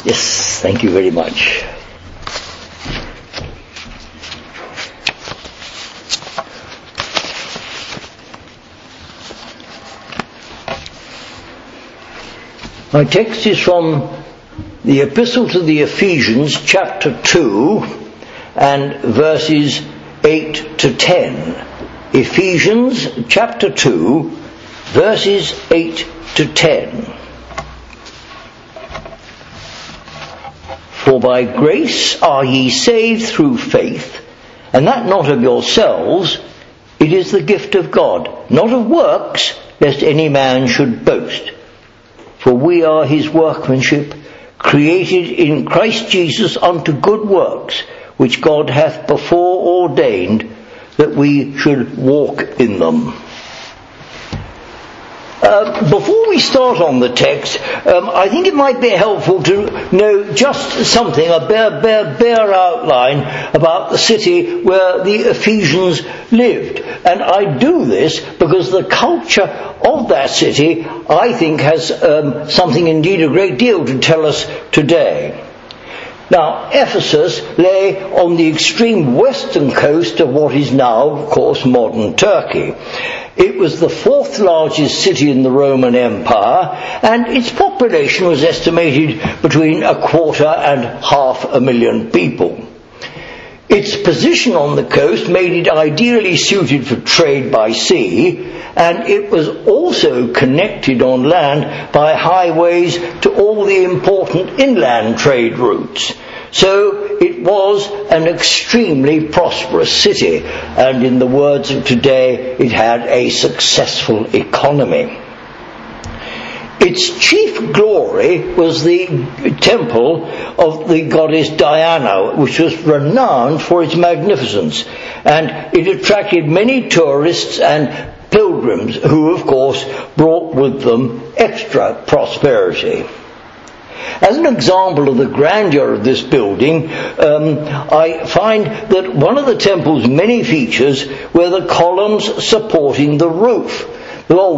Yes, thank you very much. My text is from the Epistle to the Ephesians, chapter 2, and verses 8 to 10. Ephesians, chapter 2, verses 8 to 10. For by grace are ye saved through faith, and that not of yourselves, it is the gift of God, not of works, lest any man should boast. For we are his workmanship, created in Christ Jesus unto good works, which God hath before ordained that we should walk in them. Before we start on the text, I think it might be helpful to know just something, a bare outline about the city where the Ephesians lived. And I do this because the culture of that city, I think, has something, indeed a great deal, to tell us today. Now, Ephesus lay on the extreme western coast of what is now, of course, modern Turkey. It was the fourth largest city in the Roman Empire, and its population was estimated between 250,000 and 500,000 people. Its position on the coast made it ideally suited for trade by sea, and it was also connected on land by highways to all the important inland trade routes. So it was an extremely prosperous city, and in the words of today, it had a successful economy. Its chief glory was the temple of the goddess Diana, which was renowned for its magnificence, and it attracted many tourists and pilgrims who, of course, brought with them extra prosperity. As an example of the grandeur of this building, I find that one of the temple's many features were the columns supporting the roof. There were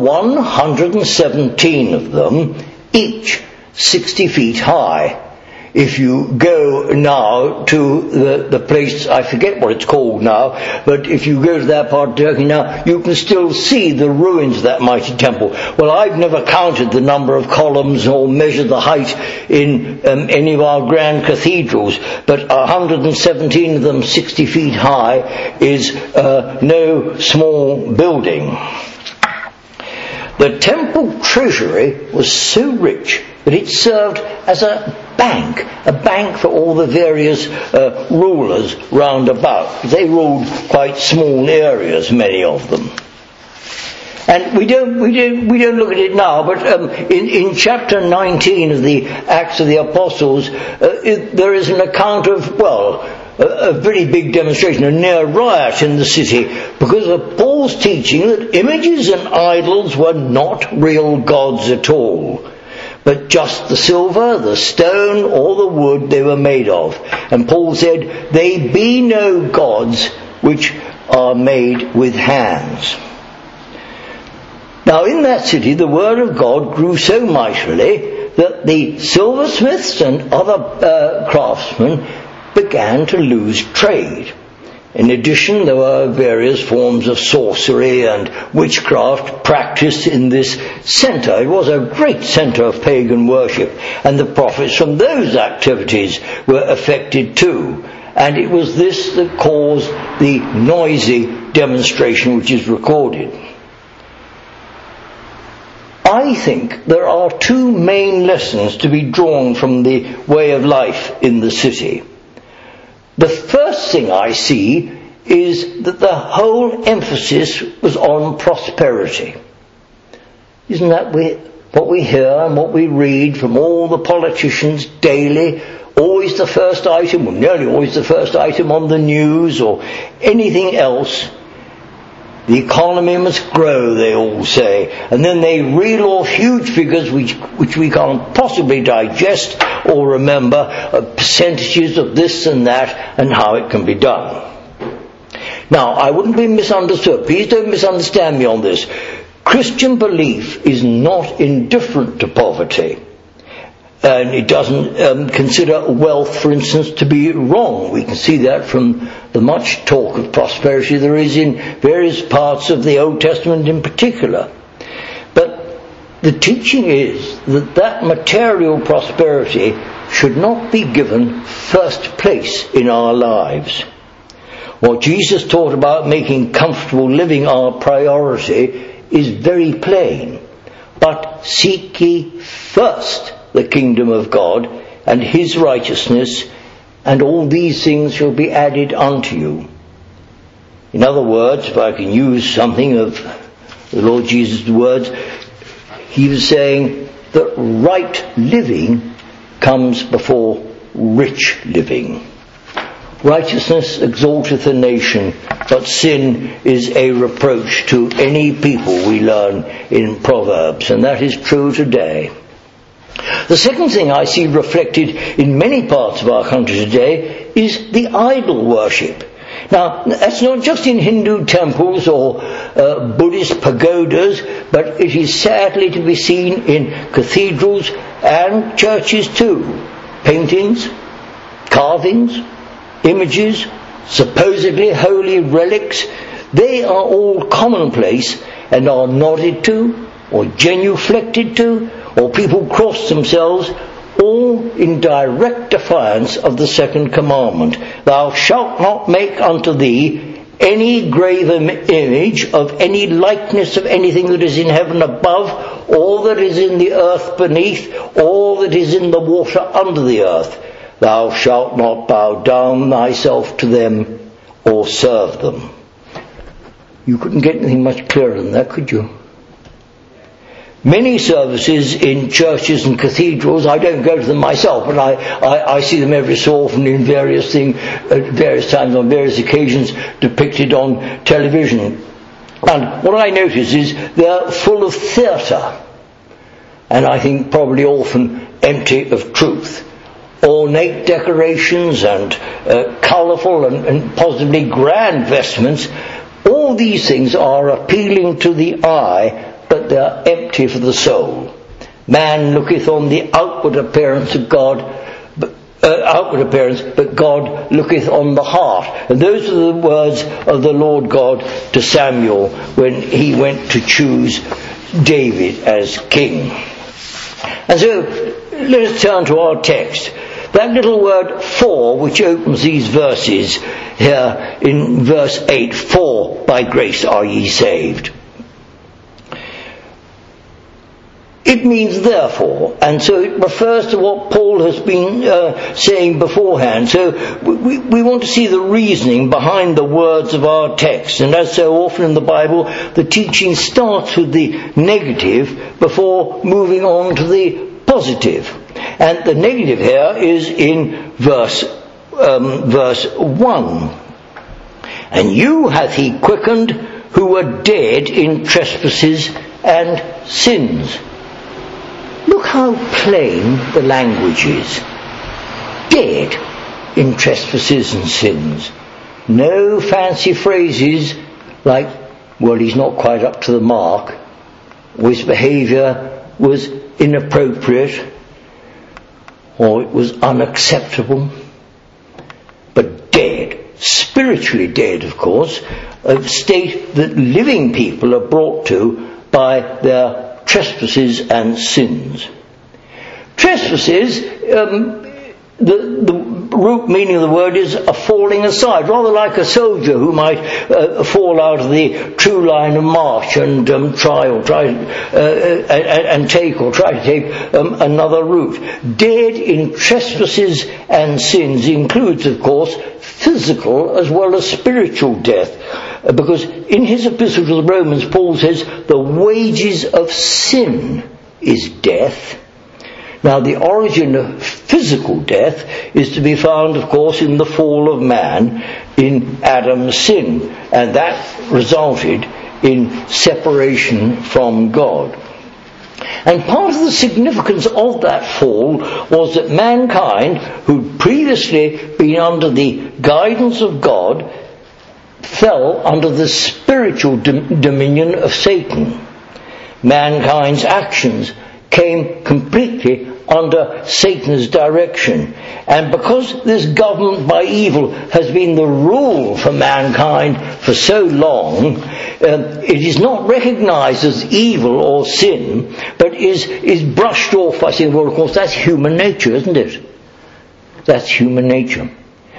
117 of them, each 60 feet high. If you go now to the place, I forget what it's called now, but if you go to that part of Turkey now, you can still see the ruins of that mighty temple. Well, I've never counted the number of columns or measured the height in any of our grand cathedrals, but 117 of them 60 feet high is no small building. The temple treasury was so rich that it served as a bank for all the various rulers round about. They ruled quite small areas, many of them. And we don't look at it now, but in chapter 19 of the Acts of the Apostles, there is an account of, a very big demonstration, a near riot in the city, because of Paul's teaching that images and idols were not real gods at all, but just the silver, the stone, or the wood they were made of. And Paul said, "They be no gods which are made with hands." Now in that city the word of God grew so mightily that the silversmiths and other craftsmen began to lose trade. In addition, there were various forms of sorcery and witchcraft practiced in this centre. It was a great centre of pagan worship, and the profits from those activities were affected too. And it was this that caused the noisy demonstration which is recorded. I think there are two main lessons to be drawn from the way of life in the city. The first thing I see is that the whole emphasis was on prosperity. Isn't that what we hear and what we read from all the politicians daily? Always the first item, or nearly always the first item on the news or anything else. The economy must grow, they all say, and then they reel off huge figures which we can't possibly digest or remember, percentages of this and that, and how it can be done. Now, I wouldn't be misunderstood. Please don't misunderstand me on this. Christian belief is not indifferent to poverty. And it doesn't consider wealth, for instance, to be wrong. We can see that from the much talk of prosperity there is in various parts of the Old Testament in particular. But the teaching is that material prosperity should not be given first place in our lives. What Jesus taught about making comfortable living our priority is very plain. But seek ye first the kingdom of God and his righteousness, and all these things shall be added unto you. In other words, if I can use something of the Lord Jesus' words, he was saying that right living comes before rich living. Righteousness exalteth a nation, but sin is a reproach to any people, we learn in Proverbs, and that is true today. The second thing I see reflected in many parts of our country today is the idol worship. Now, that's not just in Hindu temples or Buddhist pagodas, but it is sadly to be seen in cathedrals and churches too. Paintings, carvings, images, supposedly holy relics, they are all commonplace and are nodded to or genuflected to, or people cross themselves, all in direct defiance of the second commandment. Thou shalt not make unto thee any graven image of any likeness of anything that is in heaven above, or that is in the earth beneath, or that is in the water under the earth. Thou shalt not bow down thyself to them or serve them. You couldn't get anything much clearer than that, could you? Many services in churches and cathedrals, I don't go to them myself, but I see them every so often in various things, at various times, on various occasions, depicted on television. And what I notice is they're full of theatre, and I think probably often empty of truth. Ornate decorations and colourful and possibly grand vestments, all these things are appealing to the eye, but they are empty for the soul. Man looketh on the outward appearance of God, but God looketh on the heart. And those are the words of the Lord God to Samuel when he went to choose David as king. And so, let us turn to our text. That little word for, which opens these verses here in verse 8, for by grace are ye saved. It means therefore, and so it refers to what Paul has been saying beforehand. So we want to see the reasoning behind the words of our text. And as so often in the Bible, the teaching starts with the negative before moving on to the positive. And the negative here is in verse 1. And you hath he quickened who were dead in trespasses and sins. Look how plain the language is. Dead in trespasses and sins. No fancy phrases like, well, he's not quite up to the mark, or his behaviour was inappropriate, or it was unacceptable. But dead, spiritually dead, of course, a state that living people are brought to by their trespasses and sins. Trespasses, the root meaning of the word is a falling aside, rather like a soldier who might fall out of the true line of march and try to take another route. Dead in trespasses and sins includes, of course, physical as well as spiritual death. Because in his epistle to the Romans, Paul says, the wages of sin is death. Now, the origin of physical death is to be found, of course, in the fall of man, in Adam's sin. And that resulted in separation from God. And part of the significance of that fall was that mankind, who'd previously been under the guidance of God, fell under the spiritual dominion of Satan. Mankind's actions came completely under Satan's direction. And because this government by evil has been the rule for mankind for so long, it is not recognized as evil or sin, but is brushed off by saying, well, of course, that's human nature, isn't it? That's human nature.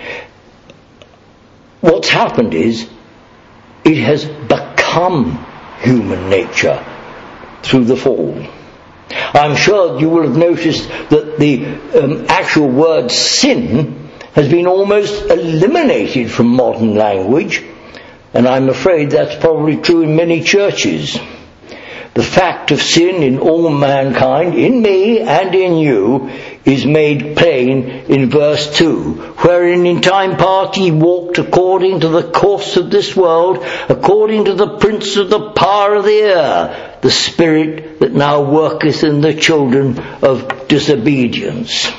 What's happened is, it has become human nature through the fall. I'm sure you will have noticed that the actual word sin has been almost eliminated from modern language, and I'm afraid that's probably true in many churches. The fact of sin in all mankind, in me and in you, is made plain in verse 2, wherein in time past ye walked according to the course of this world, according to the prince of the power of the air, the spirit that now worketh in the children of disobedience.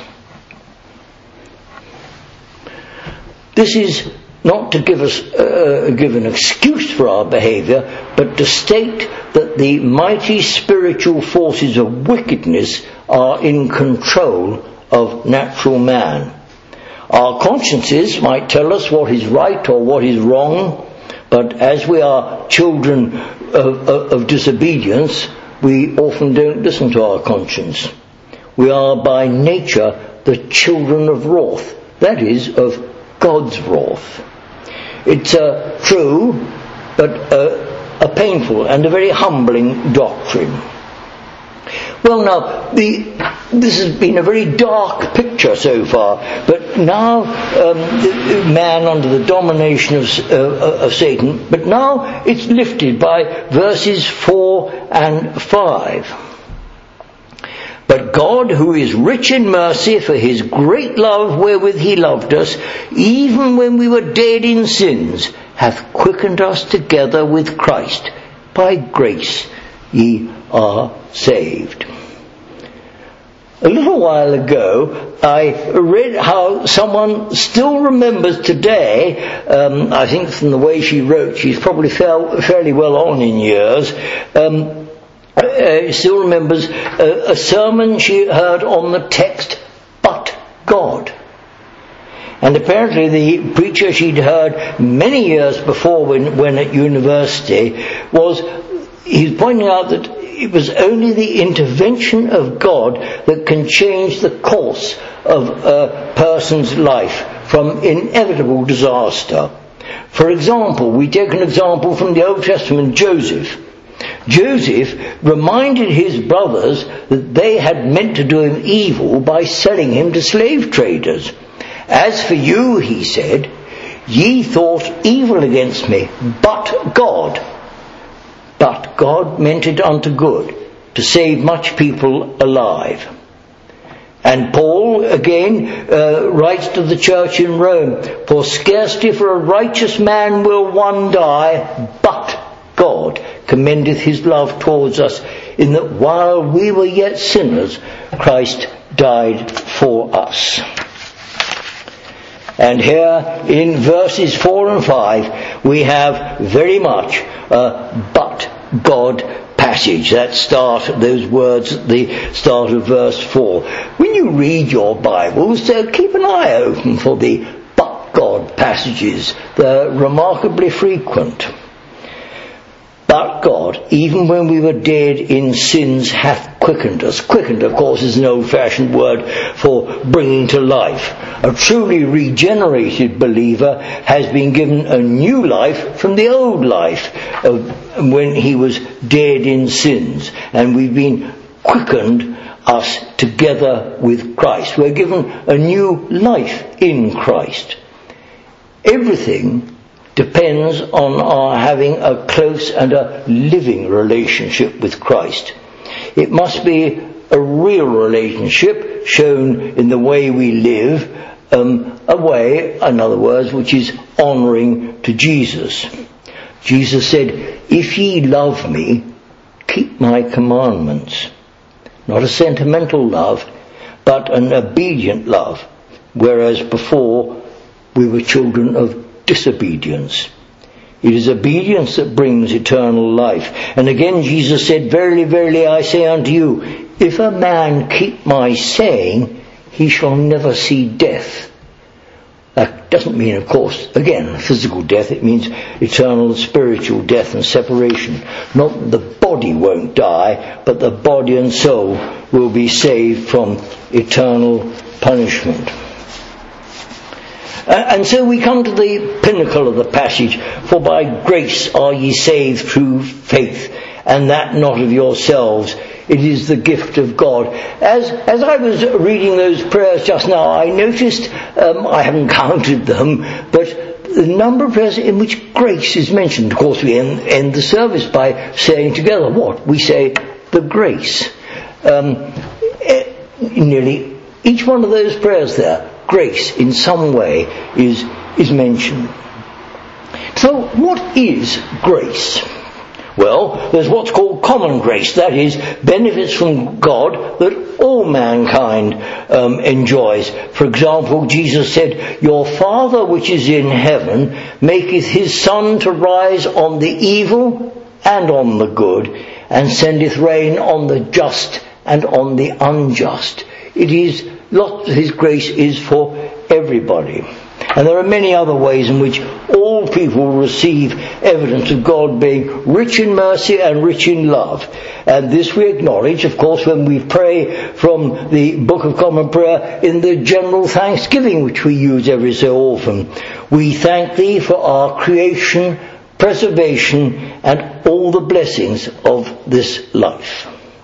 This is not to give an excuse for our behaviour, but to state that the mighty spiritual forces of wickedness are in control of natural man. Our consciences might tell us what is right or what is wrong, but as we are children of disobedience, we often don't listen to our conscience. We are by nature the children of wrath, that is, of God's wrath. It's true, but a painful and a very humbling doctrine. Well, now, this has been a very dark picture so far, but now man under the domination of Satan, but now it's lifted by verses 4 and 5. But God, who is rich in mercy, for his great love wherewith he loved us, even when we were dead in sins, hath quickened us together with Christ. By grace ye are saved. A little while ago, I read how someone still remembers today, I think from the way she wrote, she's probably fairly well on in years, still remembers a sermon she heard on the text, but God. And apparently the preacher she'd heard many years before when at university he's pointing out that it was only the intervention of God that can change the course of a person's life from inevitable disaster. For example, we take an example from the Old Testament, Joseph. Joseph reminded his brothers that they had meant to do him evil by selling him to slave traders. As for you, he said, ye thought evil against me, but God meant it unto good, to save much people alive. And Paul again writes to the church in Rome, for scarcely for a righteous man will one die, but God commendeth his love towards us, in that while we were yet sinners, Christ died for us. And here in verses 4 and 5 we have very much a but God passage. Those words at the start of verse 4. When you read your Bibles, keep an eye open for the but God passages. They're remarkably frequent. But God, even when we were dead in sins, hath quickened us. Quickened, of course, is an old-fashioned word for bringing to life. A truly regenerated believer has been given a new life from the old life when he was dead in sins. And we've been quickened us together with Christ. We're given a new life in Christ. Everything depends on our having a close and a living relationship with Christ. It must be a real relationship shown in the way we live, a way, in other words, which is honouring to Jesus. Jesus said, if ye love me, keep my commandments. Not a sentimental love, but an obedient love, whereas before we were children of disobedience. It is obedience that brings eternal life. And again Jesus said, verily, verily, I say unto you, if a man keep my saying, he shall never see death. That doesn't mean, of course, again, physical death. It means eternal spiritual death and separation. Not that the body won't die, but the body and soul will be saved from eternal punishment. And so we come to the pinnacle of the passage. For by grace are ye saved through faith, and that not of yourselves. It is the gift of God. As I was reading those prayers just now, I noticed, I haven't counted them, but the number of prayers in which grace is mentioned. Of course, we end the service by saying together what? We say the grace. Nearly each one of those prayers there, grace in some way is mentioned. So what is grace? Well, there's what's called common grace, that is, benefits from God that all mankind enjoys. For example, Jesus said, Your Father which is in heaven maketh his sun to rise on the evil and on the good, and sendeth rain on the just and on the unjust. His grace is for everybody. And there are many other ways in which all people receive evidence of God being rich in mercy and rich in love. And this we acknowledge, of course, when we pray from the Book of Common Prayer in the general thanksgiving which we use every so often. We thank Thee for our creation, preservation, and all the blessings of this life.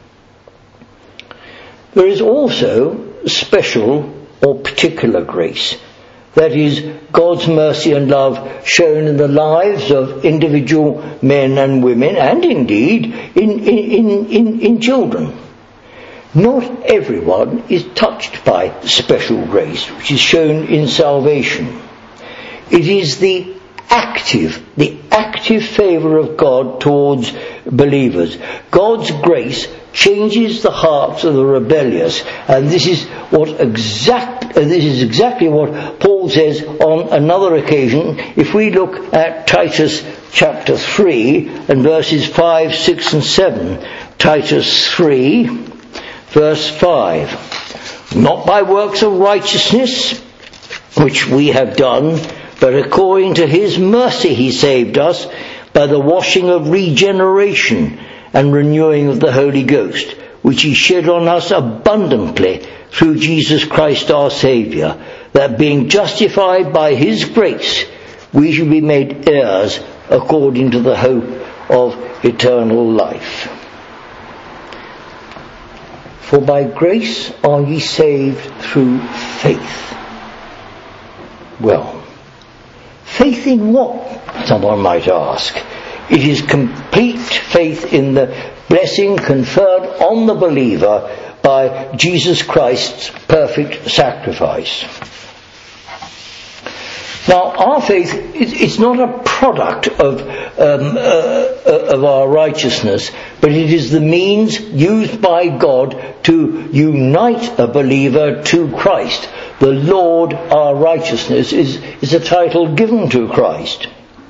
There is also special or particular grace. That is, God's mercy and love shown in the lives of individual men and women, and indeed in children. Not everyone is touched by special grace, which is shown in salvation. It is the active favour of God towards believers. God's grace changes the hearts of the rebellious, and this is exactly what Paul says on another occasion. If we look at Titus chapter 3 and verses 5, 6 and 7. Titus 3 verse 5. Not by works of righteousness which we have done, but according to his mercy he saved us by the washing of regeneration and renewing of the Holy Ghost, which he shed on us abundantly through Jesus Christ our Saviour, that being justified by his grace, we should be made heirs according to the hope of eternal life. For by grace are ye saved through faith. Well, faith in what? Someone might ask. It is complete faith in the blessing conferred on the believer by Jesus Christ's perfect sacrifice. Now, our faith is not a product of our righteousness, but it is the means used by God to unite a believer to Christ. The Lord our righteousness is a title given to Christ.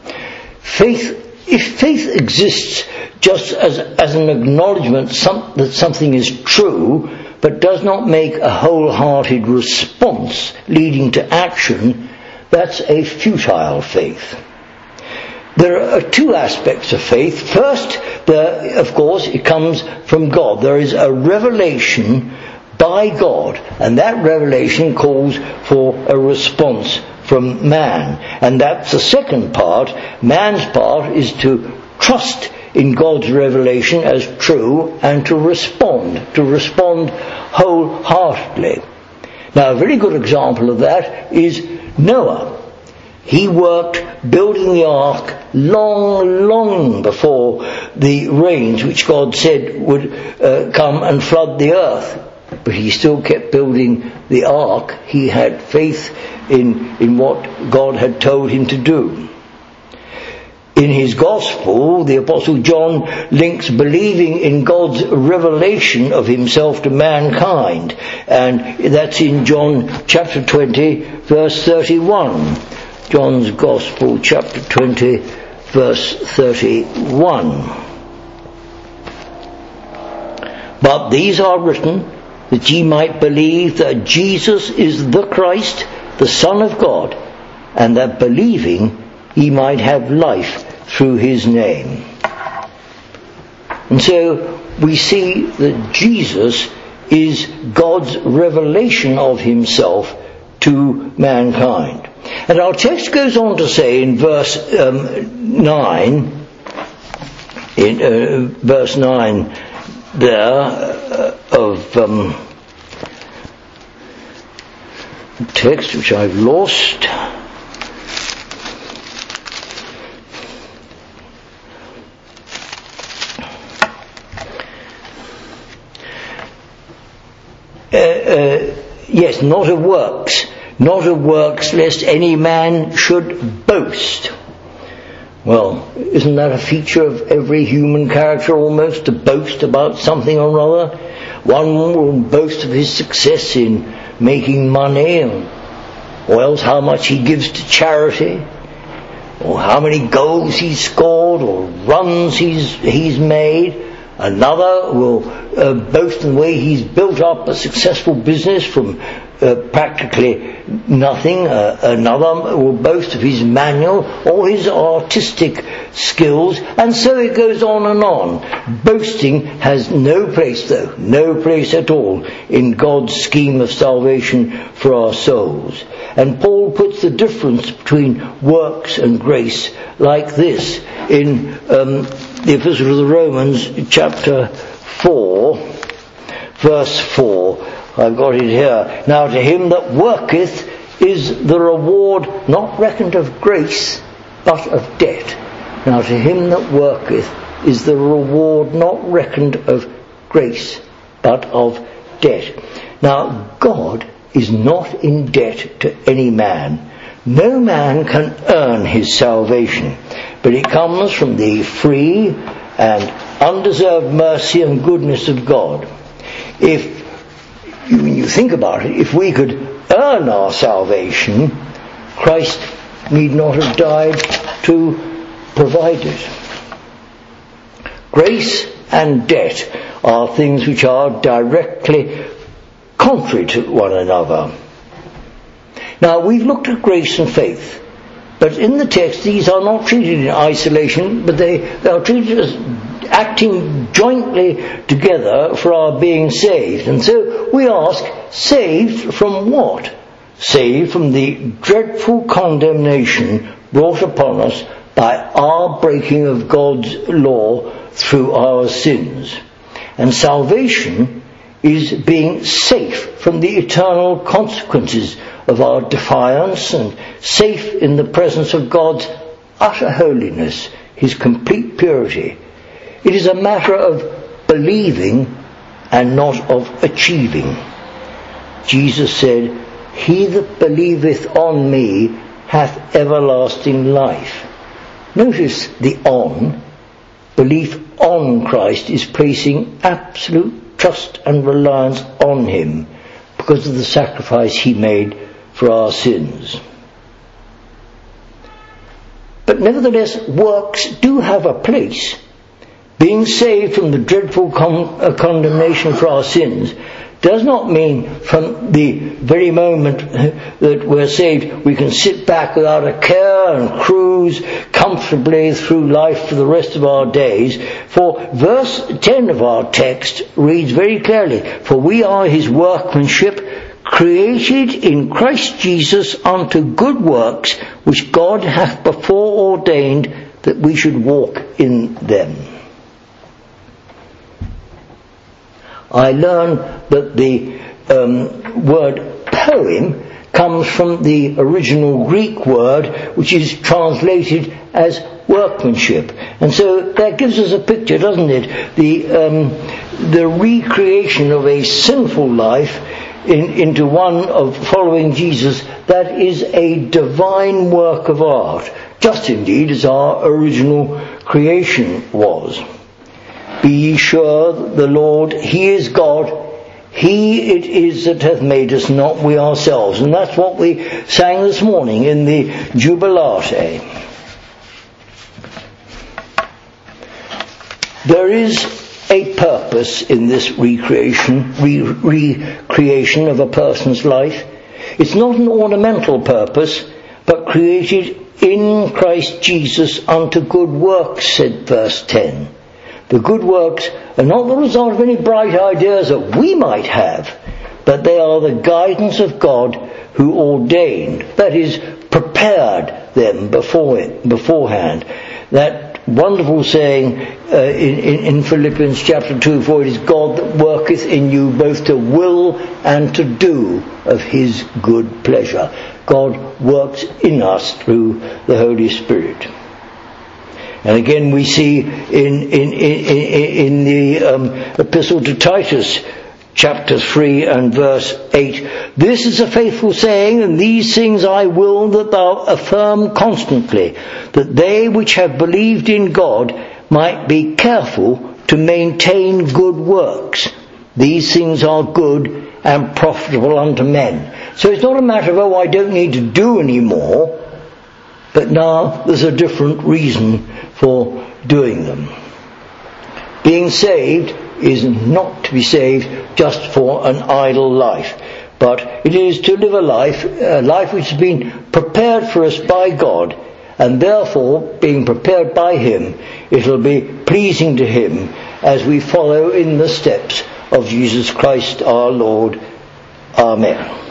If faith exists just as an acknowledgement that something is true, but does not make a wholehearted response leading to action, that's a futile faith. There are two aspects of faith. First, of course, it comes from God. There is a revelation by God, and that revelation calls for a response from man. And that's the second part. Man's part is to trust in God's revelation as true and to respond wholeheartedly. Now, a very good example of that is Noah. He worked building the ark long before the rains which God said would come and flood the earth. But he still kept building the ark. He had faith in what God had told him to do. In his Gospel, the Apostle John links believing in God's revelation of himself to mankind. And that's in John chapter 20, verse 31. John's Gospel, chapter 20, verse 31. But these are written that ye might believe that Jesus is the Christ, the Son of God, and that believing ye might have life through his name. And so we see that Jesus is God's revelation of himself to mankind. And our text goes on to say in verse 9, verse 9 there of text which I've lost. Yes, not of works, lest any man should boast. Well, isn't that a feature of every human character almost, to boast about something or other? One will boast of his success in making money, or else how much he gives to charity, or how many goals he's scored, or runs he's made. Another will boast in the way he's built up a successful business from practically nothing. Another will boast of his manual or his artistic skills, and so it goes on and on. Boasting has no place, though, no place at all in God's scheme of salvation for our souls. And Paul puts the difference between works and grace like this in the Epistle to the Romans, chapter 4, verse 4. I've got it here. Now to him that worketh is the reward not reckoned of grace, but of debt. Now to him that worketh is the reward not reckoned of grace, but of debt. Now God is not in debt to any man. No man can earn his salvation, but it comes from the free and undeserved mercy and goodness of God. When you think about it, if we could earn our salvation, Christ need not have died to provide it. Grace and debt are things which are directly contrary to one another. Now, we've looked at grace and faith, but in the text these are not treated in isolation, but they are treated as acting jointly together for our being saved. And so we ask, saved from what? Saved from the dreadful condemnation brought upon us by our breaking of God's law through our sins. And salvation is being safe from the eternal consequences of our defiance, and safe in the presence of God's utter holiness, his complete purity. It is a matter of believing and not of achieving. Jesus said, he that believeth on me hath everlasting life. Notice the on. Belief on Christ is placing absolute trust and reliance on him because of the sacrifice he made for our sins. But nevertheless, works do have a place. Being saved from the dreadful condemnation for our sins does not mean from the very moment that we're saved we can sit back without a care and cruise comfortably through life for the rest of our days. For verse 10 of our text reads very clearly, for we are his workmanship, created in Christ Jesus unto good works, which God hath before ordained that we should walk in them. I learn that the word poem comes from the original Greek word, which is translated as workmanship. And so that gives us a picture, doesn't it? The recreation of a sinful life into one of following Jesus, that is a divine work of art, just indeed as our original creation was. Be ye sure that the Lord, he is God, he it is that hath made us, not we ourselves. And that's what we sang this morning in the Jubilate. There is a purpose in this recreation of a person's life. It's not an ornamental purpose, but created in Christ Jesus unto good works, said verse 10. The good works are not the result of any bright ideas that we might have, but they are the guidance of God who ordained, that is, prepared them beforehand. That wonderful saying in Philippians chapter 2, for it is God that worketh in you both to will and to do of his good pleasure. God works in us through the Holy Spirit. And again we see in the epistle to Titus, chapter 3 and verse 8, this is a faithful saying, and these things I will that thou affirm constantly, that they which have believed in God might be careful to maintain good works. These things are good and profitable unto men. So it's not a matter of, I don't need to do any more, but now there's a different reason for doing them. Being saved is not to be saved just for an idle life, but it is to live a life which has been prepared for us by God, and therefore, being prepared by him, it'll be pleasing to him as we follow in the steps of Jesus Christ our Lord. Amen.